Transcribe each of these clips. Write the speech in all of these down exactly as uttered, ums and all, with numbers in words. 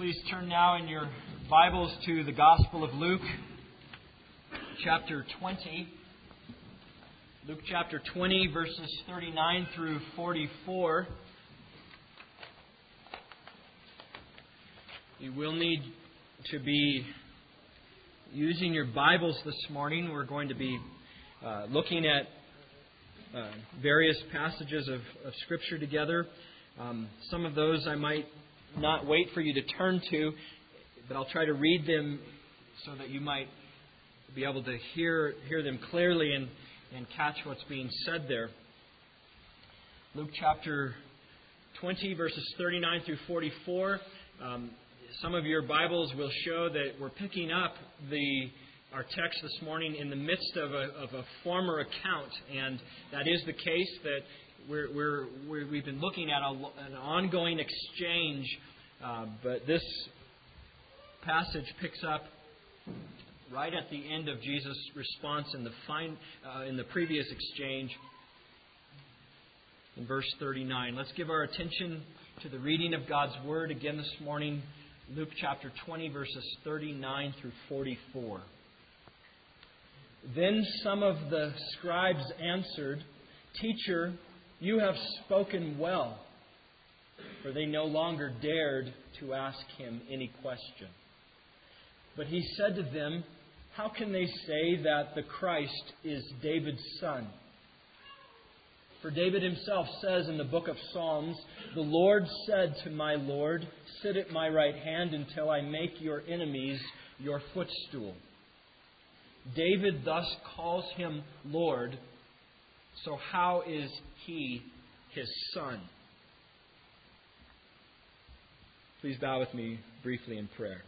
Please turn now in your Bibles to the Gospel of Luke, chapter twenty. Luke chapter twenty, verses thirty-nine through forty-four. You will need to be using your Bibles this morning. We're going to be uh, looking at uh, various passages of, of Scripture together. Um, some of those I might not wait for you to turn to, but I'll try to read them so that you might be able to hear hear them clearly and, and catch what's being said there. Luke chapter twenty, verses thirty-nine through forty-four. Um, some of your Bibles will show that we're picking up the our text this morning in the midst of a, of a former account, and that is the case that We're, we're, we're, we've been looking at a, an ongoing exchange, uh, but this passage picks up right at the end of Jesus' response in the fine, uh, in the previous exchange, in verse thirty-nine. Let's give our attention to the reading of God's Word again this morning, Luke chapter twenty, verses thirty-nine through forty-four. Then some of the scribes answered, "Teacher, you have spoken well," for they no longer dared to ask him any question. But he said to them, "How can they say that the Christ is David's son? For David himself says in the book of Psalms, 'The Lord said to my Lord, sit at my right hand until I make your enemies your footstool.' David thus calls him Lord. So how is he his son?" Please bow with me briefly in prayer.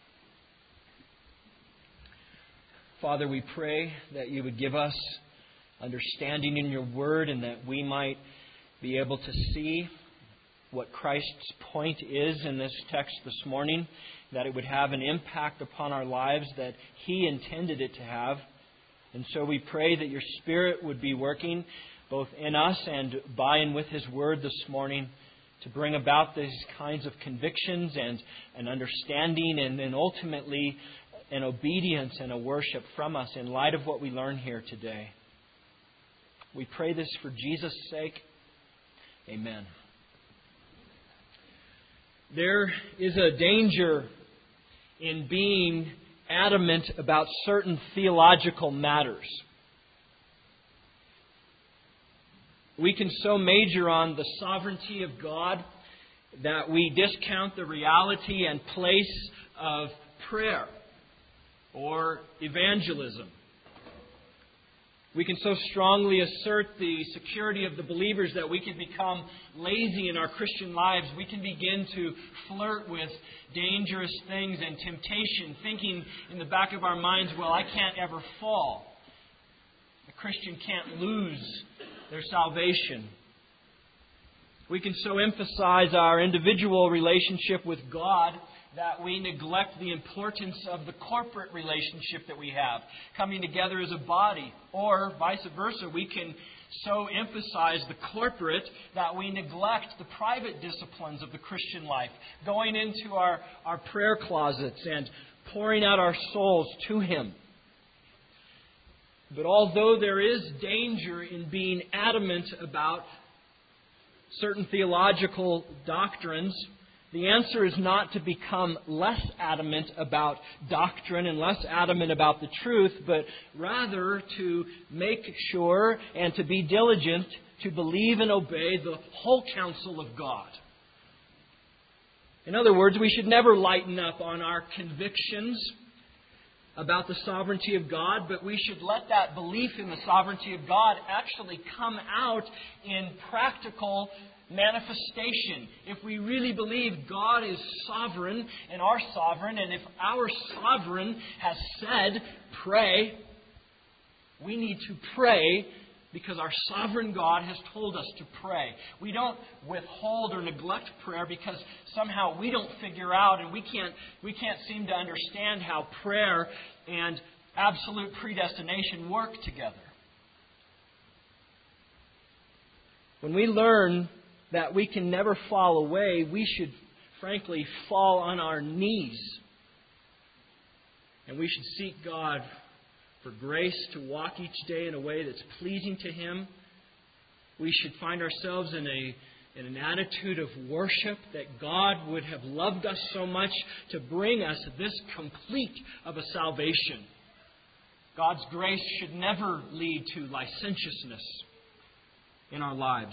Father, we pray that you would give us understanding in your word and that we might be able to see what Christ's point is in this text this morning, that it would have an impact upon our lives that he intended it to have. And so we pray that your Spirit would be working both in us and by and with His Word this morning to bring about these kinds of convictions and an understanding and then ultimately an obedience and a worship from us in light of what we learn here today. We pray this for Jesus' sake. Amen. There is a danger in being adamant about certain theological matters. We can so major on the sovereignty of God that we discount the reality and place of prayer or evangelism. We can so strongly assert the security of the believers that we can become lazy in our Christian lives. We can begin to flirt with dangerous things and temptation, thinking in the back of our minds, well, I can't ever fall. A Christian can't lose their salvation. We can so emphasize our individual relationship with God that we neglect the importance of the corporate relationship that we have, coming together as a body. Or vice versa, we can so emphasize the corporate that we neglect the private disciplines of the Christian life, going into our, our prayer closets and pouring out our souls to Him. But although there is danger in being adamant about certain theological doctrines, the answer is not to become less adamant about doctrine and less adamant about the truth, but rather to make sure and to be diligent to believe and obey the whole counsel of God. In other words, we should never lighten up on our convictions about the sovereignty of God, but we should let that belief in the sovereignty of God actually come out in practical manifestation. If we really believe God is sovereign and our sovereign, and if our sovereign has said, pray, we need to pray because our sovereign God has told us to pray. We don't withhold or neglect prayer because somehow we don't figure out and we can't we can't seem to understand how prayer and absolute predestination work together. When we learn that we can never fall away, we should frankly, fall on our knees. And we should seek God for grace to walk each day in a way that's pleasing to Him. We should find ourselves in a in an attitude of worship, that God would have loved us so much to bring us this complete of a salvation. God's grace should never lead to licentiousness in our lives.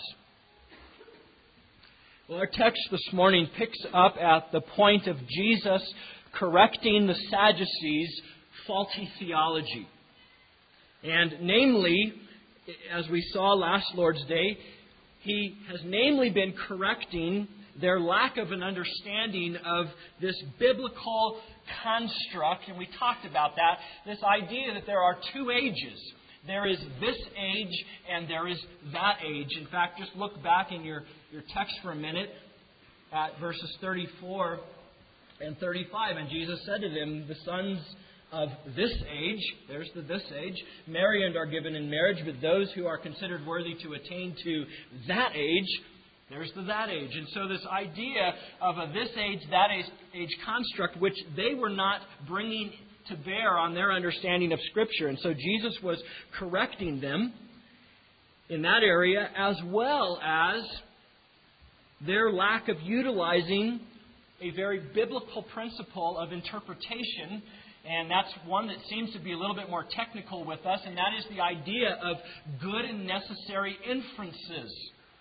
Well, our text this morning picks up at the point of Jesus correcting the Sadducees' faulty theology. And namely, as we saw last Lord's Day, He has namely been correcting their lack of an understanding of this biblical construct. And we talked about that, this idea that there are two ages. There is this age and there is that age. In fact, just look back in your, your text for a minute at verses thirty-four and thirty-five. And Jesus said to them, the sons of this age, there's the this age, marry and are given in marriage, but those who are considered worthy to attain to that age, there's the that age. And so this idea of a this age, that age, age construct, which they were not bringing to bear on their understanding of Scripture. And so Jesus was correcting them in that area, as well as their lack of utilizing a very biblical principle of interpretation. And that's one that seems to be a little bit more technical with us, and that is the idea of good and necessary inferences.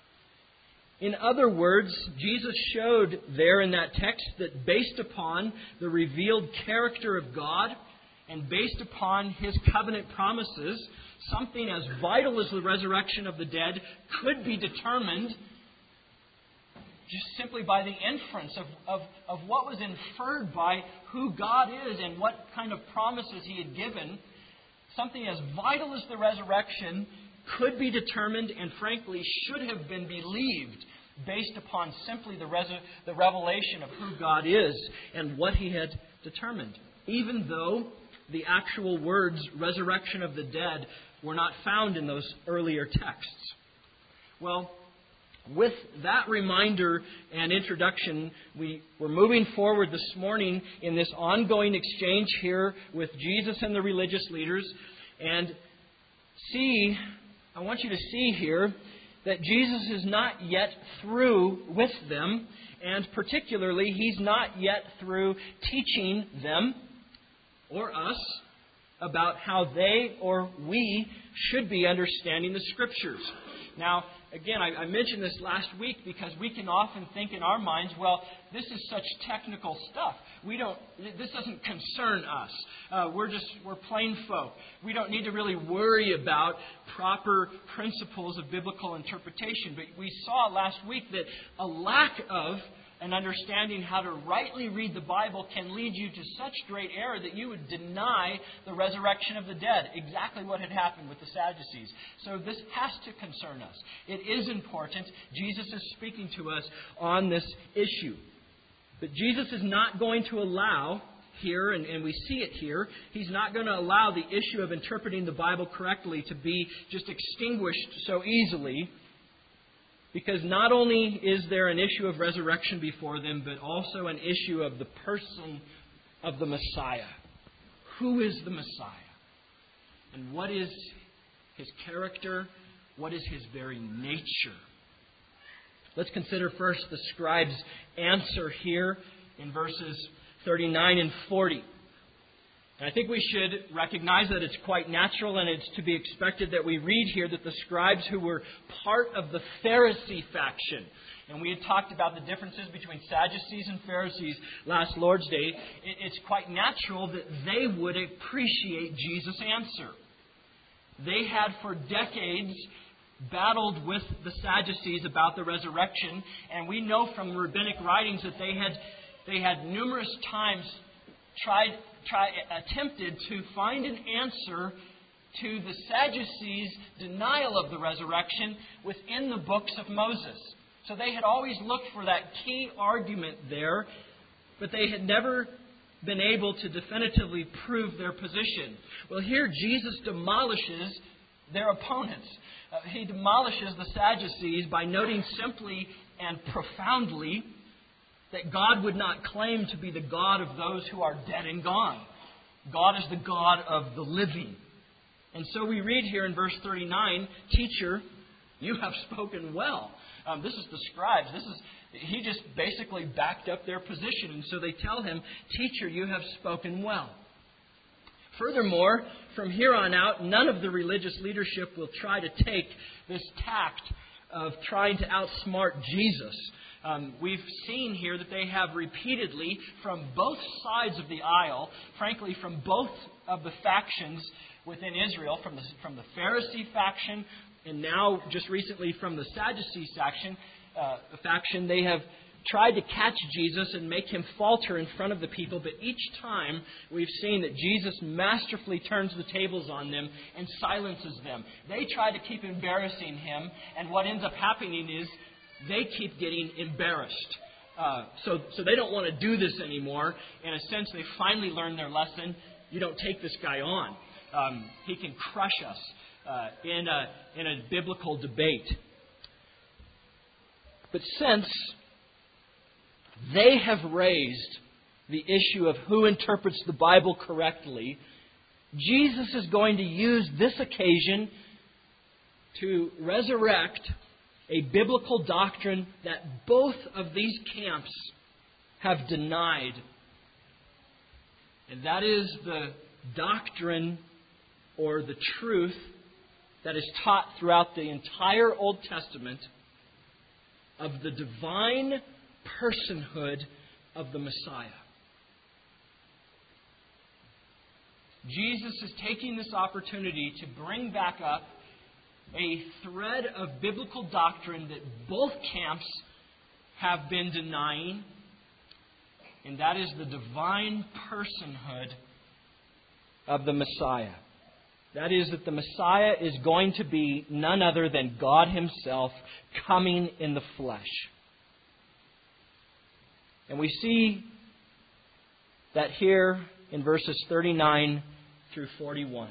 In other words, Jesus showed there in that text that based upon the revealed character of God and based upon His covenant promises, something as vital as the resurrection of the dead could be determined just simply by the inference of, of, of what was inferred by who God is and what kind of promises He had given. Something as vital as the resurrection could be determined and frankly should have been believed based upon simply the, res- the revelation of who God is and what He had determined. Even though the actual words resurrection of the dead were not found in those earlier texts. Well, with that reminder and introduction, we, we're moving forward this morning in this ongoing exchange here with Jesus and the religious leaders. And see, I want you to see here that Jesus is not yet through with them. And particularly, He's not yet through teaching them or us about how they or we should be understanding the Scriptures. Now, again, I, I mentioned this last week because we can often think in our minds, well, this is such technical stuff. We don't. This doesn't concern us. Uh, we're just we're plain folk. We don't need to really worry about proper principles of biblical interpretation. But we saw last week that a lack of an understanding how to rightly read the Bible can lead you to such great error that you would deny the resurrection of the dead. Exactly what had happened with the Sadducees. So this has to concern us. It is important. Jesus is speaking to us on this issue. But Jesus is not going to allow here, and, and we see it here, He's not going to allow the issue of interpreting the Bible correctly to be just extinguished so easily. Because not only is there an issue of resurrection before them, but also an issue of the person of the Messiah. Who is the Messiah? And what is His character? What is His very nature? Let's consider first the scribe's answer here in verses thirty-nine and forty. And I think we should recognize that it's quite natural and it's to be expected that we read here that the scribes who were part of the Pharisee faction, and we had talked about the differences between Sadducees and Pharisees last Lord's Day, it's quite natural that they would appreciate Jesus' answer. They had for decades battled with the Sadducees about the resurrection, and we know from rabbinic writings that they had they had numerous times tried Try, attempted to find an answer to the Sadducees' denial of the resurrection within the books of Moses. So they had always looked for that key argument there, but they had never been able to definitively prove their position. Well, here Jesus demolishes their opponents. Uh, he demolishes the Sadducees by noting simply and profoundly that God would not claim to be the God of those who are dead and gone. God is the God of the living. And so we read here in verse thirty-nine, "Teacher, you have spoken well." Um, this is the scribes. This is he just basically backed up their position. And so they tell him, "Teacher, you have spoken well." Furthermore, from here on out, none of the religious leadership will try to take this tact of trying to outsmart Jesus. Um, we've seen here that they have repeatedly, from both sides of the aisle, frankly, from both of the factions within Israel, from the, from the Pharisee faction, and now just recently from the Sadducee faction, uh, faction, they have tried to catch Jesus and make him falter in front of the people, but each time we've seen that Jesus masterfully turns the tables on them and silences them. They try to keep embarrassing him, and what ends up happening is they keep getting embarrassed. Uh, so, so they don't want to do this anymore. In a sense, they finally learned their lesson. You don't take this guy on. Um, he can crush us uh, in a in a biblical debate. But since they have raised the issue of who interprets the Bible correctly, Jesus is going to use this occasion to resurrect a biblical doctrine that both of these camps have denied. And that is the doctrine or the truth that is taught throughout the entire Old Testament of the divine personhood of the Messiah. Jesus is taking this opportunity to bring back up a thread of biblical doctrine that both camps have been denying, and that is the divine personhood of the Messiah. That is, that the Messiah is going to be none other than God Himself coming in the flesh. And we see that here in verses thirty-nine through forty-one.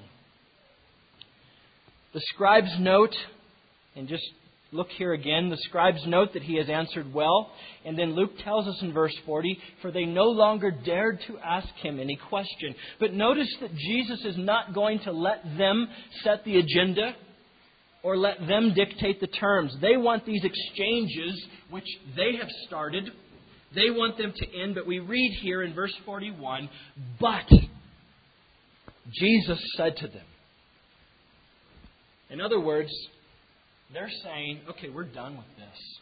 The scribes note, and just look here again, the scribes note that he has answered well. And then Luke tells us in verse forty, for they no longer dared to ask him any question. But notice that Jesus is not going to let them set the agenda or let them dictate the terms. They want these exchanges, which they have started. They want them to end. But we read here in verse forty-one, but Jesus said to them. In other words, they're saying, okay, we're done with this.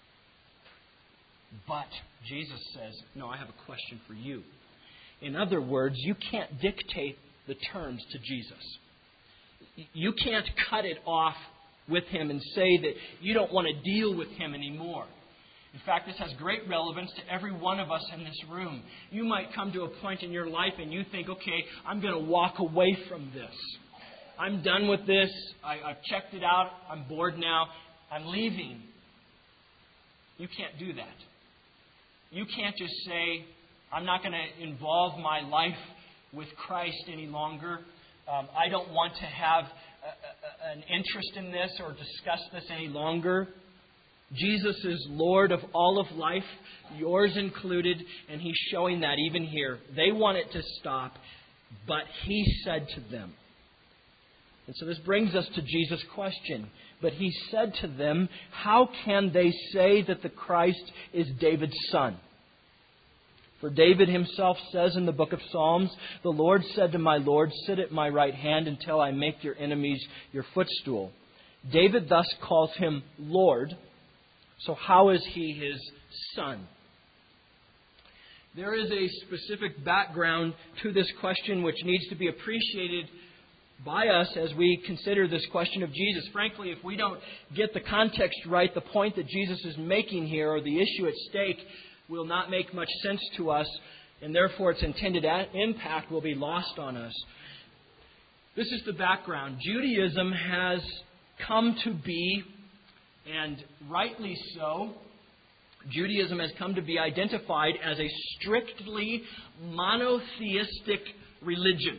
But Jesus says, no, I have a question for you. In other words, you can't dictate the terms to Jesus. You can't cut it off with Him and say that you don't want to deal with Him anymore. In fact, this has great relevance to every one of us in this room. You might come to a point in your life and you think, okay, I'm going to walk away from this. I'm done with this. I, I've checked it out. I'm bored now. I'm leaving. You can't do that. You can't just say, I'm not going to involve my life with Christ any longer. Um, I don't want to have a, a, an interest in this or discuss this any longer. Jesus is Lord of all of life, yours included, and He's showing that even here. They want it to stop, but He said to them. And so this brings us to Jesus' question. But He said to them, how can they say that the Christ is David's son? For David himself says in the book of Psalms, the Lord said to my Lord, sit at my right hand until I make your enemies your footstool. David thus calls Him Lord. So how is He His son? There is a specific background to this question which needs to be appreciated by us as we consider this question of Jesus. Frankly, if we don't get the context right, the point that Jesus is making here, or the issue at stake, will not make much sense to us, and therefore its intended impact will be lost on us. This is the background. Judaism has come to be, and rightly so, Judaism has come to be identified as a strictly monotheistic religion.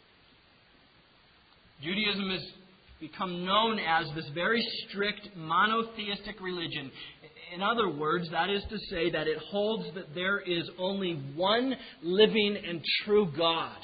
Judaism has become known as this very strict monotheistic religion. In other words, that is to say that it holds that there is only one living and true God.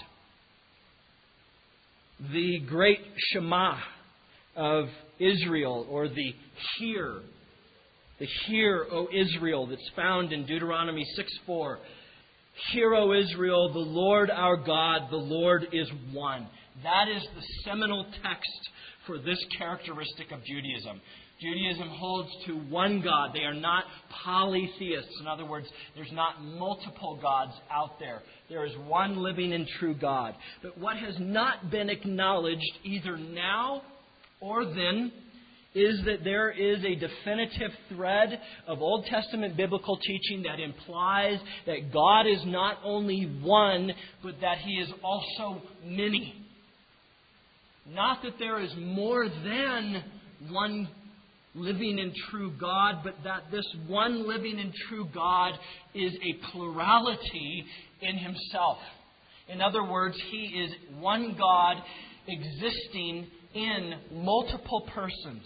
The great Shema of Israel, or the Hear, the Hear, O Israel, that's found in Deuteronomy six four. Hear, O Israel, the Lord our God, the Lord is one. That is the seminal text for this characteristic of Judaism. Judaism holds to one God. They are not polytheists. In other words, there's not multiple gods out there. There is one living and true God. But what has not been acknowledged either now or then is that there is a definitive thread of Old Testament biblical teaching that implies that God is not only one, but that He is also many. Not that there is more than one living and true God, but that this one living and true God is a plurality in Himself. In other words, He is one God existing in multiple persons.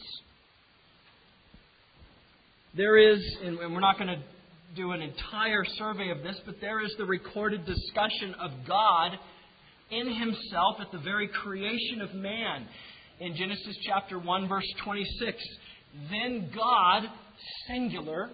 There is, and we're not going to do an entire survey of this, but there is the recorded discussion of God in Himself at the very creation of man. In Genesis chapter one, verse twenty-six, then God, singular,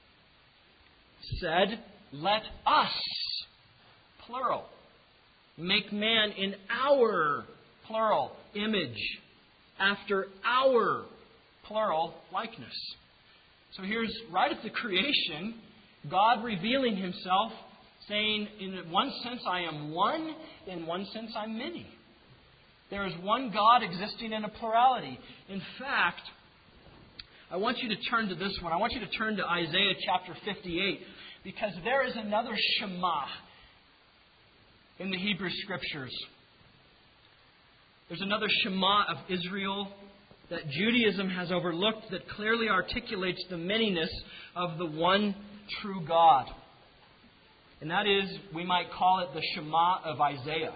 said, let us, plural, make man in our, plural, image, after our, plural, likeness. So here's, right at the creation, God revealing Himself, saying, in one sense I am one, in one sense I'm many. There is one God existing in a plurality. In fact, I want you to turn to this one. I want you to turn to Isaiah chapter fifty-eight, because there is another Shema in the Hebrew Scriptures. There's another Shema of Israel that Judaism has overlooked that clearly articulates the manyness of the one true God. And that is, we might call it the Shema of Isaiah.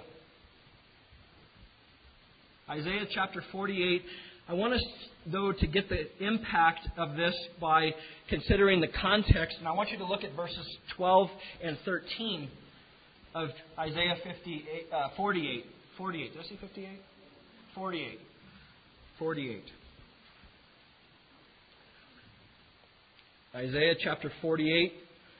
Isaiah chapter forty-eight. I want us, though, to get the impact of this by considering the context. And I want you to look at verses twelve and thirteen of Isaiah fifty-eight, uh, forty-eight. forty-eight. Did I say fifty-eight? forty-eight. forty-eight. Isaiah chapter forty-eight,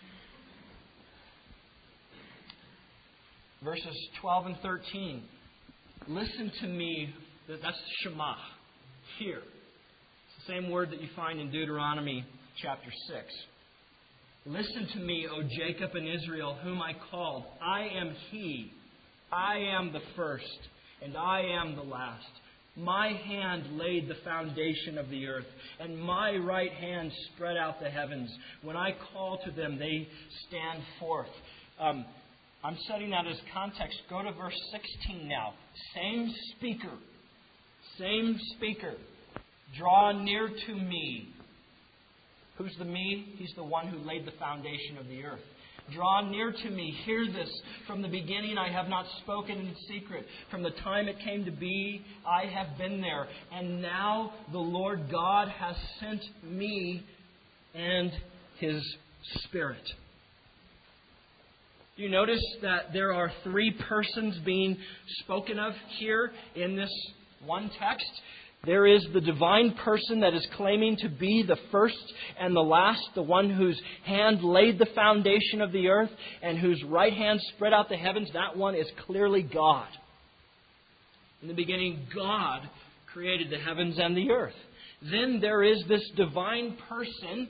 verses twelve and thirteen. Listen to me. That's Shema. Hear. It's the same word that you find in Deuteronomy chapter six. Listen to me, O Jacob and Israel, whom I called. I am He. I am the first, and I am the last. My hand laid the foundation of the earth, and my right hand spread out the heavens. When I call to them, they stand forth. Um, I'm setting that as context. Go to verse sixteen now. Same speaker. Same speaker. Draw near to me. Who's the me? He's the one who laid the foundation of the earth. Draw near to me. Hear this. From the beginning I have not spoken in secret. From the time it came to be, I have been there. And now the Lord God has sent me and His Spirit. Do you notice that there are three persons being spoken of here in this one text? There is the divine person that is claiming to be the first and the last, the one whose hand laid the foundation of the earth and whose right hand spread out the heavens. That one is clearly God. In the beginning, God created the heavens and the earth. Then there is this divine person,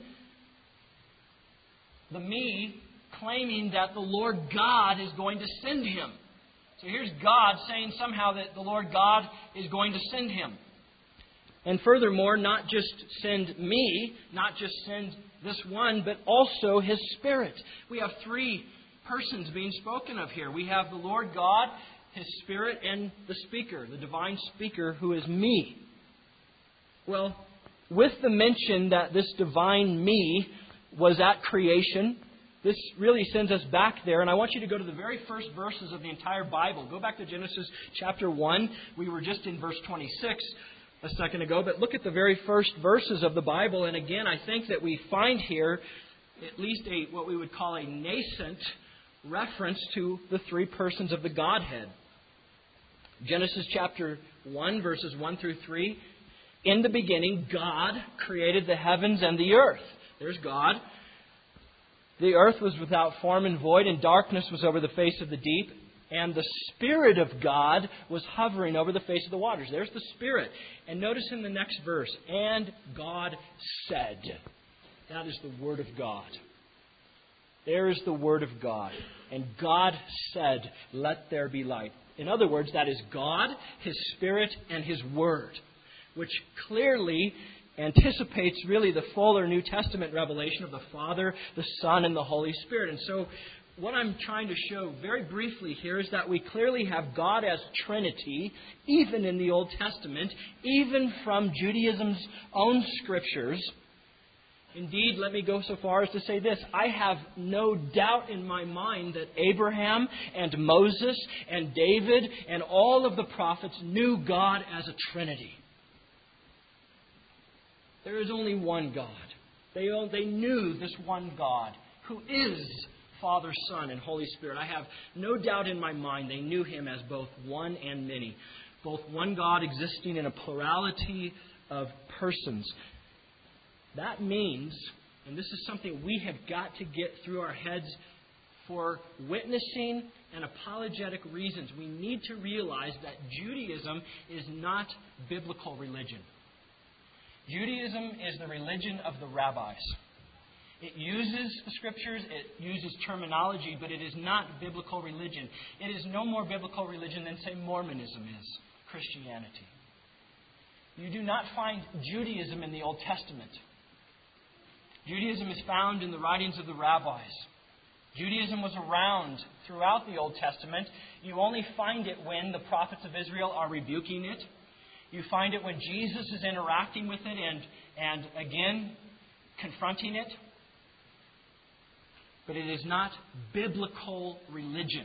the me, claiming that the Lord God is going to send him. So here's God saying somehow that the Lord God is going to send him. And furthermore, not just send me, not just send this one, but also His Spirit. We have three persons being spoken of here. We have the Lord God, His Spirit, and the speaker, the divine speaker who is me. Well, with the mention that this divine me was at creation, this really sends us back there. And I want you to go to the very first verses of the entire Bible. Go back to Genesis chapter one. We were just in verse twenty-six. a second ago, but look at the very first verses of the Bible. And again, I think that we find here at least a what we would call a nascent reference to the three persons of the Godhead. Genesis chapter one, verses one through three. In the beginning, God created the heavens and the earth. There's God. The earth was without form and void, and darkness was over the face of the deep. And the Spirit of God was hovering over the face of the waters. There's the Spirit. And notice in the next verse, and God said. That is the Word of God. There is the Word of God. And God said, let there be light. In other words, that is God, His Spirit, and His Word, which clearly anticipates really the fuller New Testament revelation of the Father, the Son, and the Holy Spirit. And so what I'm trying to show very briefly here is that we clearly have God as Trinity, even in the Old Testament, even from Judaism's own scriptures. Indeed, let me go so far as to say this. I have no doubt in my mind that Abraham and Moses and David and all of the prophets knew God as a Trinity. There is only one God. They, they knew this one God who is Father, Son, and Holy Spirit. I have no doubt in my mind they knew Him as both one and many. Both one God existing in a plurality of persons. That means, and this is something we have got to get through our heads for witnessing and apologetic reasons, we need to realize that Judaism is not biblical religion. Judaism is the religion of the rabbis. It uses the Scriptures, it uses terminology, but it is not biblical religion. It is no more biblical religion than, say, Mormonism is Christianity. You do not find Judaism in the Old Testament. Judaism is found in the writings of the rabbis. Judaism was around throughout the Old Testament. You only find it when the prophets of Israel are rebuking it. You find it when Jesus is interacting with it and, and again, confronting it. But it is not biblical religion.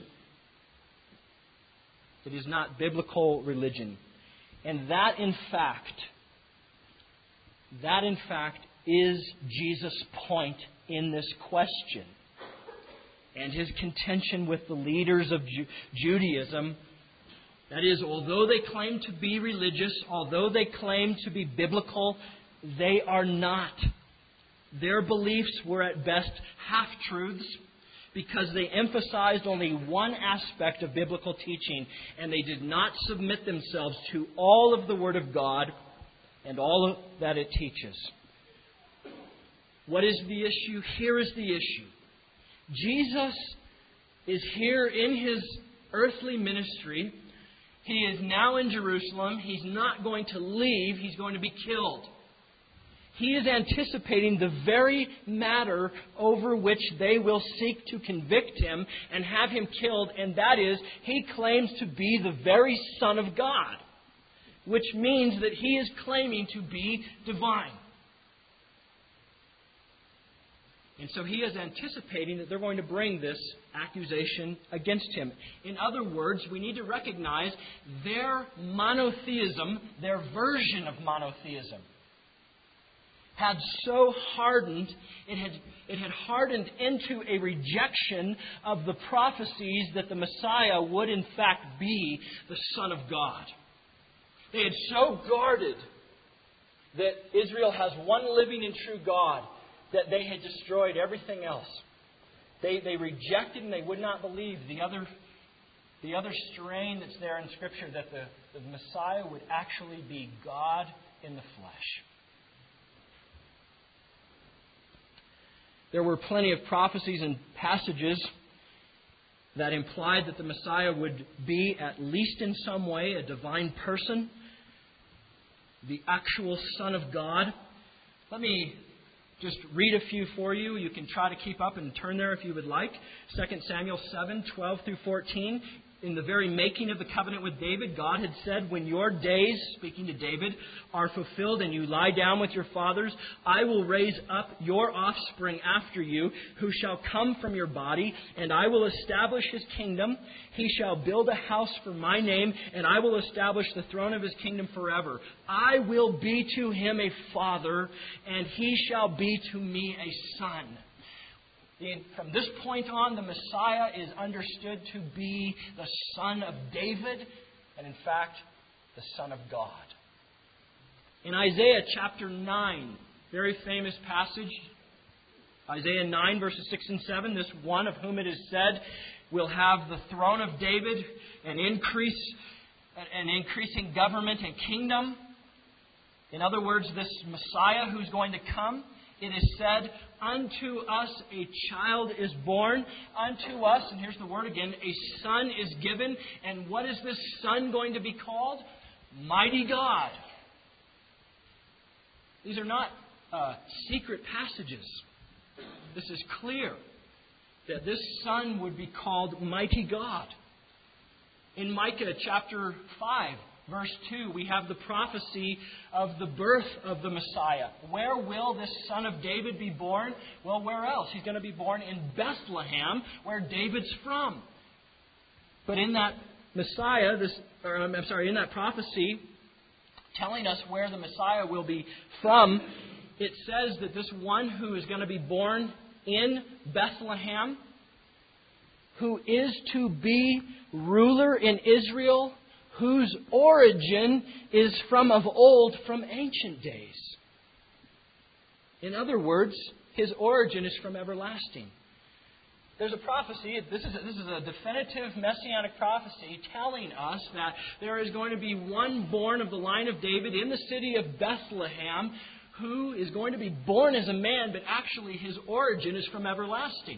It is not biblical religion. And that, in fact, that, in fact, is Jesus' point in this question. And His contention with the leaders of Ju- Judaism. That is, although they claim to be religious, although they claim to be biblical, they are not. Their beliefs were at best half-truths because they emphasized only one aspect of biblical teaching, and they did not submit themselves to all of the Word of God and all of that it teaches. What is the issue? Here is the issue. Jesus is here in His earthly ministry. He is now in Jerusalem. He's not going to leave. He's going to be killed. He is anticipating the very matter over which they will seek to convict Him and have Him killed, and that is, He claims to be the very Son of God, which means that He is claiming to be divine. And so He is anticipating that they're going to bring this accusation against Him. In other words, we need to recognize their monotheism, their version of monotheism, had so hardened, it had, it had hardened into a rejection of the prophecies that the Messiah would in fact be the Son of God. They had so guarded that Israel has one living and true God that they had destroyed everything else. They, they rejected and they would not believe the other, the other strain that's there in Scripture, that the, the Messiah would actually be God in the flesh. There were plenty of prophecies and passages that implied that the Messiah would be, at least in some way, a divine person, the actual Son of God. Let me just read a few for you. You can try to keep up and turn there if you would like. Second Samuel seven, twelve through fourteen. in the very making of the covenant with David, God had said, when your days, speaking to David, are fulfilled and you lie down with your fathers, I will raise up your offspring after you, who shall come from your body, and I will establish his kingdom. He shall build a house for my name, and I will establish the throne of his kingdom forever. I will be to him a father, and he shall be to me a son. From this point on, the Messiah is understood to be the Son of David, and in fact, the Son of God. In Isaiah chapter nine, very famous passage, Isaiah nine, verses six and seven, this one of whom it is said will have the throne of David and increase, an increasing government and kingdom. In other words, this Messiah who's going to come, it is said, unto us a child is born, unto us, and here's the word again, a son is given. And what is this son going to be called? Mighty God. These are not uh, secret passages. This is clear that this son would be called Mighty God. In Micah chapter five, verse two, we have the prophecy of the birth of the Messiah. Where will this son of David be born? Well, where else? He's going to be born in Bethlehem, where David's from. But in that Messiah, this, or I'm sorry, in that prophecy, telling us where the Messiah will be from, it says that this one who is going to be born in Bethlehem, who is to be ruler in Israel, whose origin is from of old, from ancient days. In other words, his origin is from everlasting. There's a prophecy, this is a, this is a definitive messianic prophecy telling us that there is going to be one born of the line of David in the city of Bethlehem who is going to be born as a man, but actually his origin is from everlasting.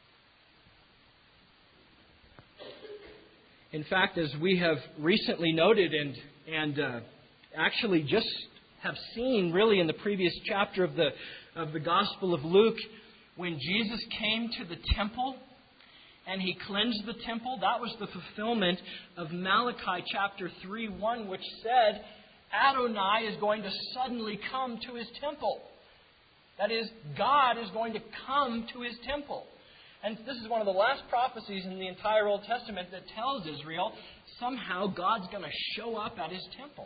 In fact, as we have recently noted and and uh, actually just have seen really in the previous chapter of the of the Gospel of Luke, when Jesus came to the temple and he cleansed the temple, that was the fulfillment of Malachi chapter three one, which said Adonai is going to suddenly come to his temple. That is, God is going to come to his temple. And this is one of the last prophecies in the entire Old Testament that tells Israel somehow God's going to show up at his temple.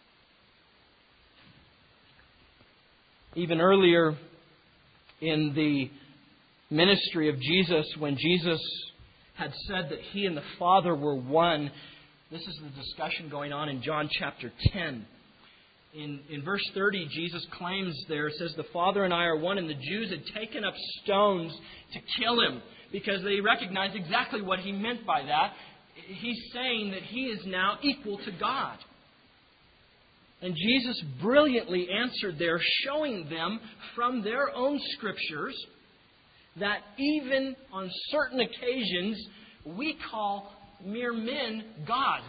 Even earlier in the ministry of Jesus, when Jesus had said that he and the Father were one, this is the discussion going on in John chapter ten. In, in verse thirty, Jesus claims there, it says, the Father and I are one, and the Jews had taken up stones to kill him because they recognized exactly what he meant by that. He's saying that he is now equal to God. And Jesus brilliantly answered there, showing them from their own scriptures that even on certain occasions we call mere men gods.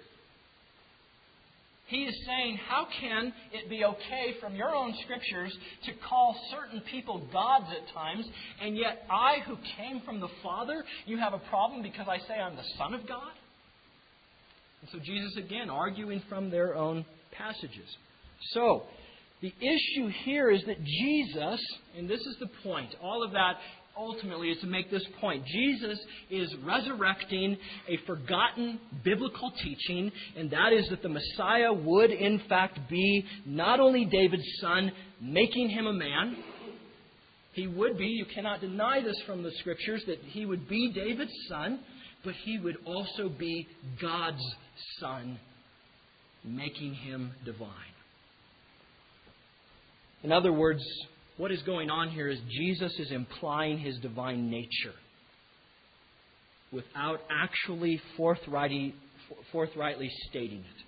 He is saying, how can it be okay from your own scriptures to call certain people gods at times, and yet I, who came from the Father, you have a problem because I say I'm the Son of God? And so Jesus, again, arguing from their own passages. So, the issue here is that Jesus, and this is the point, all of that ultimately is to make this point. Jesus is resurrecting a forgotten biblical teaching, and that is that the Messiah would in fact be not only David's son, making him a man. He would be, you cannot deny this from the Scriptures, that he would be David's son, but he would also be God's son, making him divine. In other words, what is going on here is Jesus is implying his divine nature without actually forthrightly, forthrightly stating it.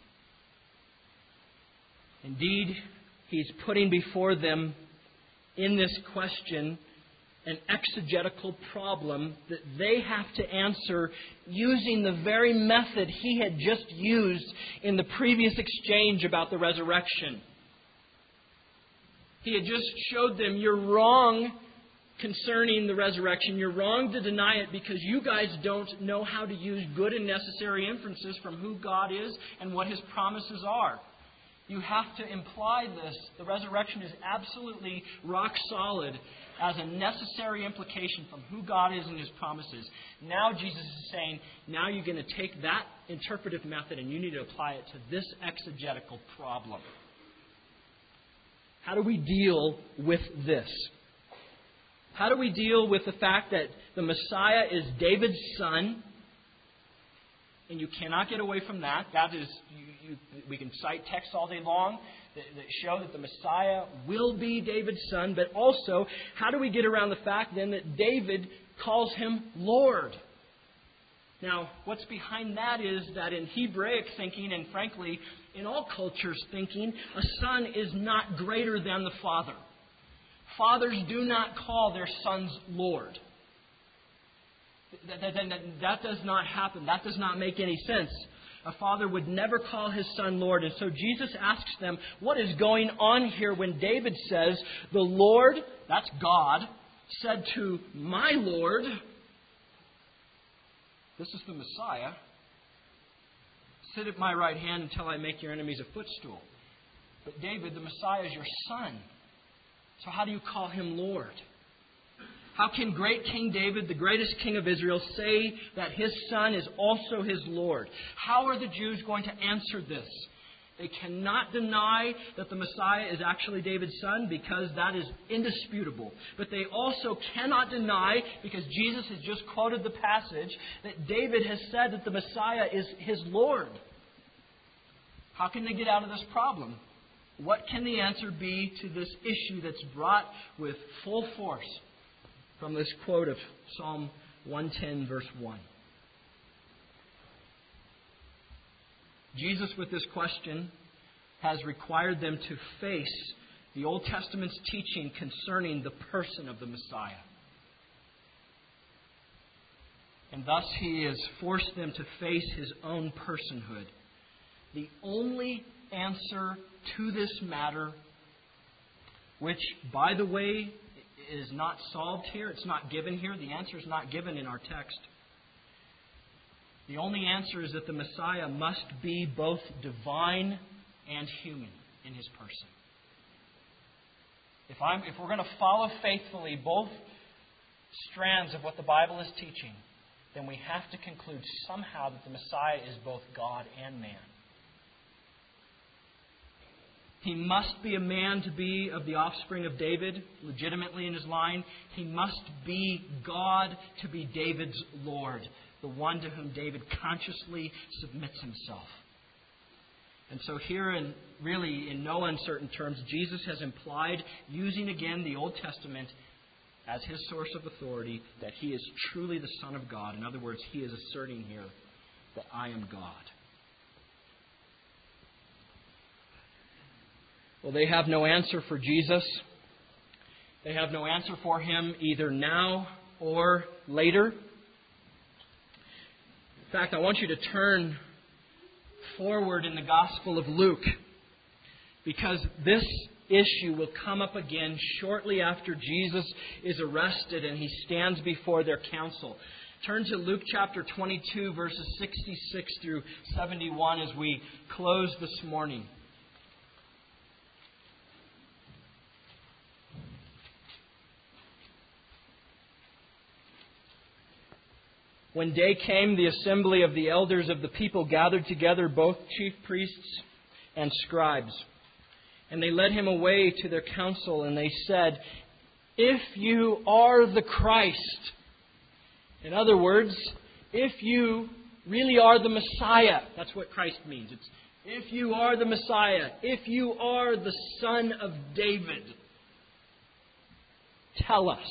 Indeed, he's putting before them in this question an exegetical problem that they have to answer using the very method he had just used in the previous exchange about the resurrection. He had just showed them, you're wrong concerning the resurrection. You're wrong to deny it because you guys don't know how to use good and necessary inferences from who God is and what His promises are. You have to imply this. The resurrection is absolutely rock solid as a necessary implication from who God is and His promises. Now Jesus is saying, now you're going to take that interpretive method and you need to apply it to this exegetical problem. How do we deal with this? How do we deal with the fact that the Messiah is David's son? And you cannot get away from that. That is, you, you, we can cite texts all day long that, that show that the Messiah will be David's son. But also, how do we get around the fact then that David calls Him Lord? Now, what's behind that is that in Hebraic thinking, and frankly, in all cultures' thinking, a son is not greater than the father. Fathers do not call their sons Lord. That, that, that, that does not happen. That does not make any sense. A father would never call his son Lord. And so Jesus asks them, what is going on here when David says, the Lord, that's God, said to my Lord, this is the Messiah, sit at my right hand until I make your enemies a footstool. But David, the Messiah, is your son. So how do you call Him Lord? How can great King David, the greatest king of Israel, say that his son is also his Lord? How are the Jews going to answer this? They cannot deny that the Messiah is actually David's son because that is indisputable. But they also cannot deny, because Jesus has just quoted the passage, that David has said that the Messiah is his Lord. How can they get out of this problem? What can the answer be to this issue that's brought with full force from this quote of Psalm one ten, verse one? Jesus, with this question, has required them to face the Old Testament's teaching concerning the person of the Messiah. And thus He has forced them to face His own personhood. The only answer to this matter, which, by the way, is not solved here, it's not given here, the answer is not given in our text. The only answer is that the Messiah must be both divine and human in His person. If, I'm, if we're going to follow faithfully both strands of what the Bible is teaching, then we have to conclude somehow that the Messiah is both God and man. He must be a man to be of the offspring of David, legitimately in his line. He must be God to be David's Lord, the one to whom David consciously submits himself. And so here, in really in no uncertain terms, Jesus has implied, using again the Old Testament as His source of authority, that He is truly the Son of God. In other words, He is asserting here that I am God. Well, they have no answer for Jesus. They have no answer for Him either now or later. In fact, I want you to turn forward in the Gospel of Luke, because this issue will come up again shortly after Jesus is arrested and He stands before their council. Turn to Luke chapter twenty-two, verses sixty-six through seventy-one as we close this morning. When day came, the assembly of the elders of the people gathered together both chief priests and scribes. And they led Him away to their council, and they said, "If you are the Christ," in other words, if you really are the Messiah, that's what Christ means. It's if you are the Messiah, if you are the Son of David, tell us.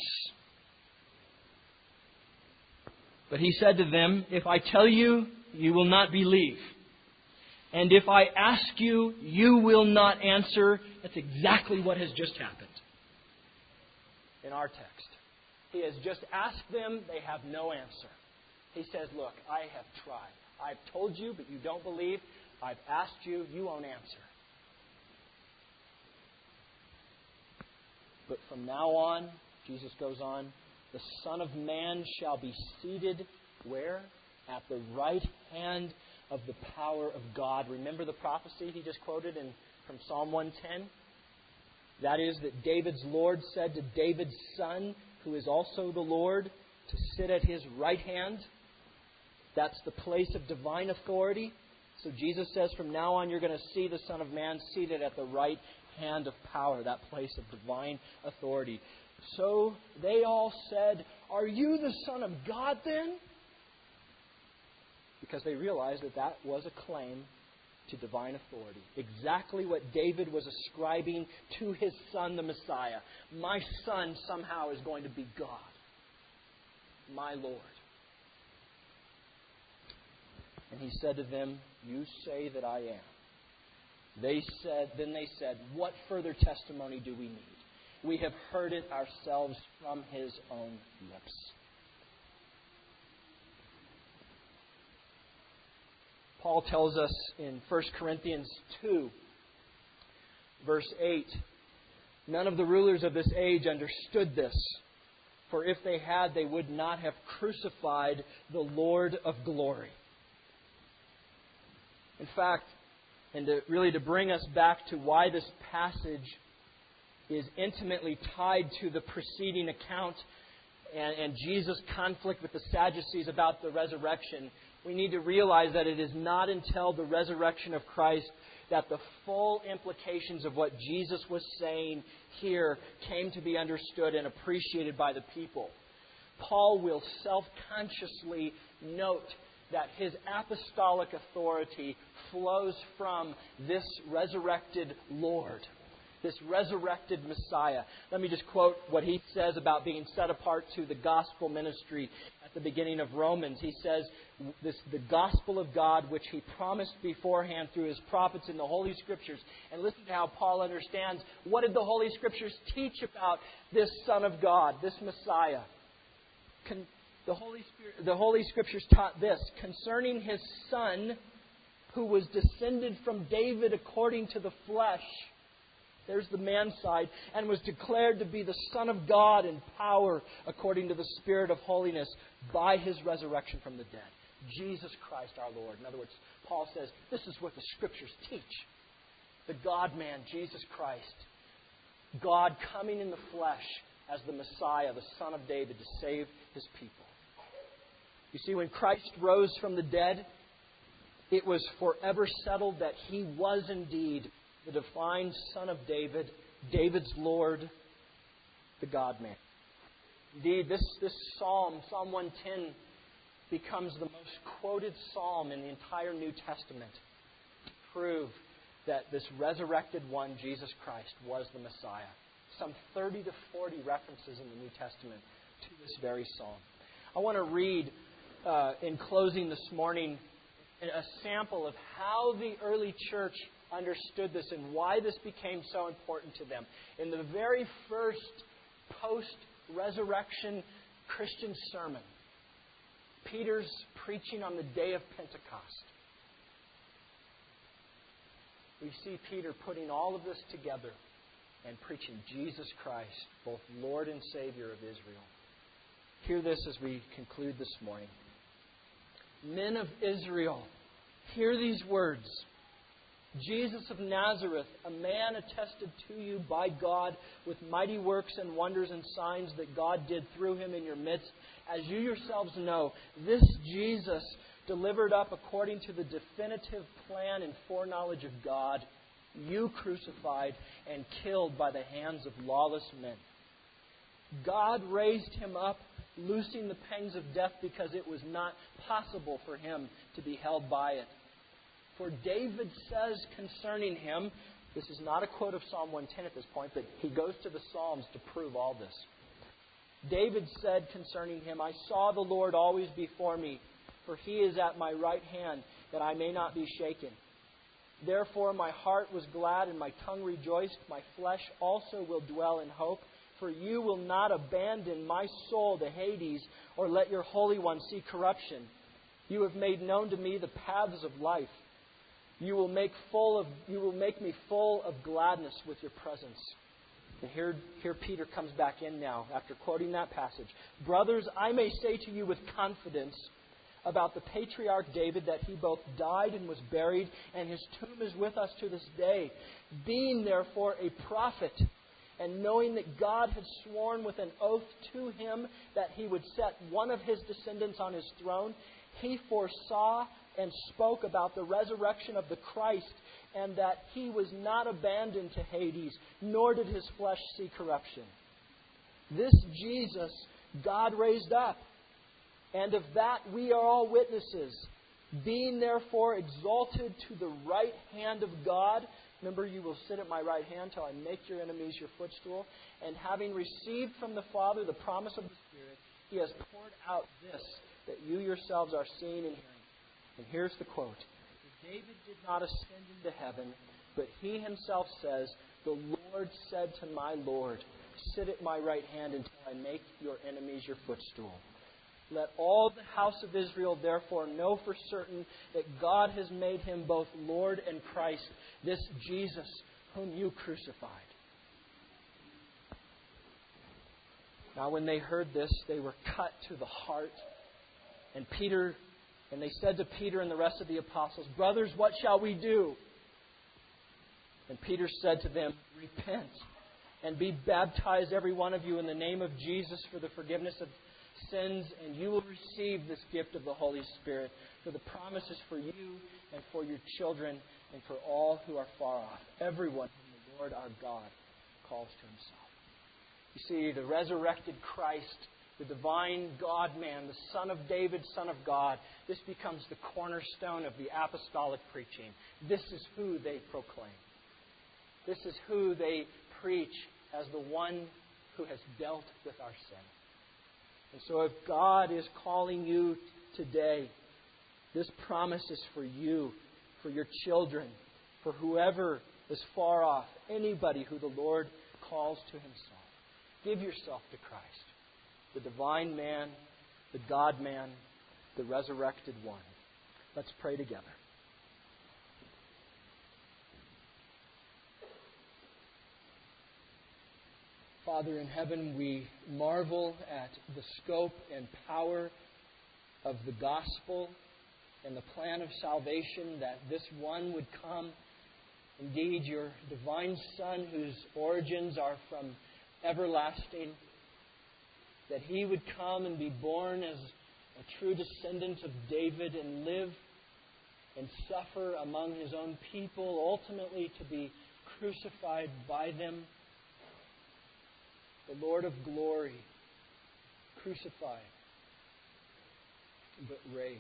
But He said to them, "If I tell you, you will not believe. And if I ask you, you will not answer." That's exactly what has just happened in our text. He has just asked them, they have no answer. He says, "Look, I have tried. I've told you, but you don't believe. I've asked you, you won't answer. But from now on, Jesus goes on, the Son of Man shall be seated where? At the right hand of the power of God. Remember the prophecy he just quoted in from Psalm one ten? That is that David's Lord said to David's Son, who is also the Lord, to sit at His right hand. That's the place of divine authority. So Jesus says from now on you're going to see the Son of Man seated at the right hand of power, that place of divine authority. So they all said, "Are you the Son of God then?" Because they realized that that was a claim to divine authority. Exactly what David was ascribing to his son, the Messiah. My son somehow is going to be God. My Lord. And he said to them, "You say that I am." They said, then they said, "What further testimony do we need? We have heard it ourselves from His own lips." Paul tells us in First Corinthians two, verse eight, "None of the rulers of this age understood this, for if they had, they would not have crucified the Lord of glory." In fact, and to, really to bring us back to why this passage is intimately tied to the preceding account and, and Jesus' conflict with the Sadducees about the resurrection, we need to realize that it is not until the resurrection of Christ that the full implications of what Jesus was saying here came to be understood and appreciated by the people. Paul will self-consciously note that his apostolic authority flows from this resurrected Lord, this resurrected Messiah. Let me just quote what he says about being set apart to the gospel ministry at the beginning of Romans. He says, this, the gospel of God, which He promised beforehand through His prophets in the Holy Scriptures. And listen to how Paul understands, what did the Holy Scriptures teach about this Son of God, this Messiah? Con- the, Holy Spirit, the Holy Scriptures taught this, concerning His Son, who was descended from David according to the flesh. There's the man side. And was declared to be the Son of God in power according to the Spirit of holiness by His resurrection from the dead. Jesus Christ our Lord. In other words, Paul says, this is what the Scriptures teach. The God-man, Jesus Christ. God coming in the flesh as the Messiah, the Son of David, to save His people. You see, when Christ rose from the dead, it was forever settled that He was indeed the divine Son of David, David's Lord, the God-man. Indeed, this, this psalm, Psalm one ten, becomes the most quoted psalm in the entire New Testament to prove that this resurrected one, Jesus Christ, was the Messiah. Some thirty to forty references in the New Testament to this very psalm. I want to read, uh, in closing this morning, a sample of how the early church understood this and why this became so important to them. In the very first post-resurrection Christian sermon, Peter's preaching on the day of Pentecost. We see Peter putting all of this together and preaching Jesus Christ, both Lord and Savior of Israel. Hear this as we conclude this morning. Men of Israel, hear these words. Jesus of Nazareth, a man attested to you by God with mighty works and wonders and signs that God did through Him in your midst, as you yourselves know, this Jesus, delivered up according to the definitive plan and foreknowledge of God, you crucified and killed by the hands of lawless men. God raised Him up, loosing the pangs of death because it was not possible for Him to be held by it. For David says concerning Him, this is not a quote of Psalm one ten at this point, but he goes to the Psalms to prove all this. David said concerning Him, I saw the Lord always before me, for He is at my right hand, that I may not be shaken. Therefore my heart was glad and my tongue rejoiced. My flesh also will dwell in hope. For you will not abandon my soul to Hades, or let your Holy One see corruption. You have made known to me the paths of life. You will make full of you will make me full of gladness with your presence. And here, here Peter comes back in now after quoting that passage. Brothers, I may say to you with confidence about the patriarch David that he both died and was buried, and his tomb is with us to this day. Being therefore a prophet, and knowing that God had sworn with an oath to him that he would set one of his descendants on his throne, he foresaw and spoke about the resurrection of the Christ, and that he was not abandoned to Hades, nor did his flesh see corruption. This Jesus God raised up, and of that we are all witnesses. Being therefore exalted to the right hand of God, remember, you will sit at my right hand till I make your enemies your footstool. And having received from the Father the promise of the Spirit, He has poured out this, that you yourselves are seeing and hearing. And here's the quote. David did not ascend into heaven, but he himself says, the Lord said to my Lord, sit at my right hand until I make your enemies your footstool. Let all the house of Israel therefore know for certain that God has made him both Lord and Christ, this Jesus whom you crucified. Now when they heard this, they were cut to the heart. And Peter, and they said to Peter and the rest of the apostles, brothers, what shall we do? And Peter said to them, repent and be baptized every one of you in the name of Jesus for the forgiveness of sins, and you will receive this gift of the Holy Spirit. For the promise is for you and for your children and for all who are far off, everyone whom the Lord our God calls to himself. You see, the resurrected Christ, the divine God-man, the Son of David, Son of God, this becomes the cornerstone of the apostolic preaching. This is who they proclaim. This is who they preach as the one who has dealt with our sin. And so if God is calling you today, this promise is for you, for your children, for whoever is far off, anybody who the Lord calls to himself. Give yourself to Christ, the divine man, the God-man, the resurrected one. Let's pray together. Father in heaven, we marvel at the scope and power of the gospel and the plan of salvation, that this one would come, indeed your divine Son, whose origins are from everlasting, that he would come and be born as a true descendant of David and live and suffer among his own people, ultimately to be crucified by them. The Lord of glory, crucified, but raised.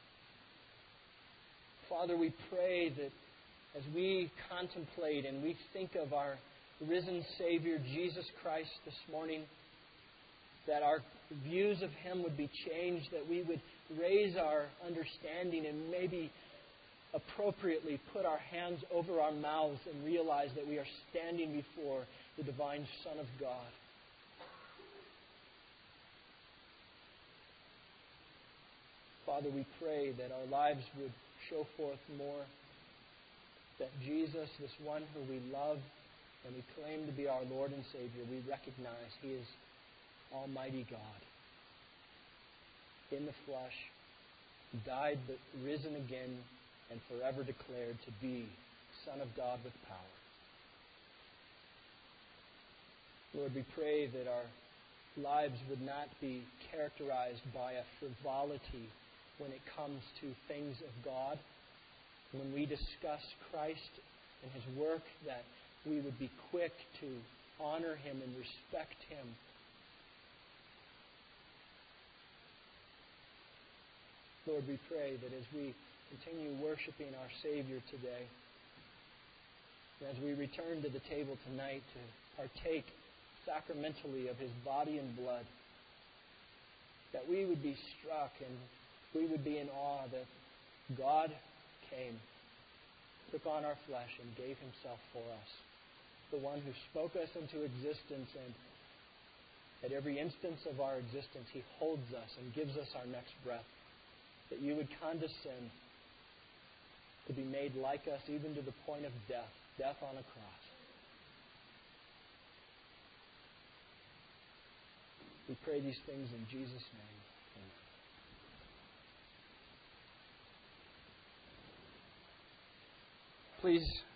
Father, we pray that as we contemplate and we think of our risen Savior, Jesus Christ, this morning, that our views of Him would be changed, that we would raise our understanding and maybe appropriately put our hands over our mouths and realize that we are standing before the divine Son of God. Father, we pray that our lives would show forth more that Jesus, this one who we love and we claim to be our Lord and Savior, we recognize He is Almighty God in the flesh, died but risen again and forever declared to be Son of God with power. Lord, we pray that our lives would not be characterized by a frivolity when it comes to things of God. When we discuss Christ and His work, that we would be quick to honor Him and respect Him. Lord, we pray that as we continue worshiping our Savior today, and as we return to the table tonight to partake sacramentally of His body and blood, that we would be struck and we would be in awe that God came, took on our flesh, and gave Himself for us. The one who spoke us into existence, and at every instance of our existence, He holds us and gives us our next breath. That you would condescend to be made like us, even to the point of death, death on a cross. We pray these things in Jesus' name. Amen. Please